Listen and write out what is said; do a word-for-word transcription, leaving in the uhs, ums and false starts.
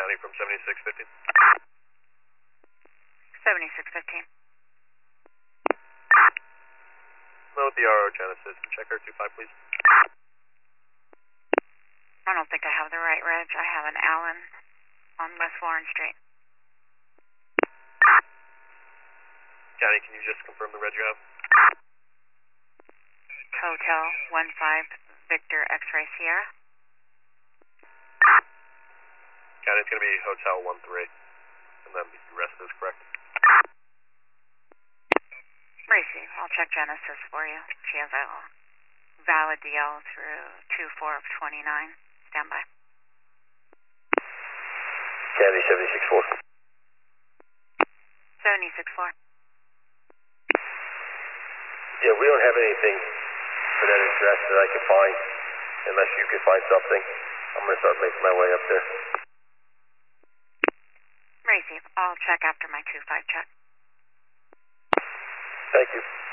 County from seventy-six fifteen. seventy-six fifteen. Hello with the R O Genesis. Check our two five, please. I don't think I have the right reg. I have an Allen on West Warren Street. County, can you just confirm the reg you have? Hotel one five Victor X-Ray Sierra. County, it's going to be Hotel one three, and then the rest is correct. Racy, I'll check Genesis for you. She has a valid D L through two four of twenty-nine. Stand by. County seventy-six four. seventy-six four. Yeah, we don't have anything for that address that I can find, unless you can find something. I'm going to start making my way up there. Racy, I'll check after my two five check. Thank you.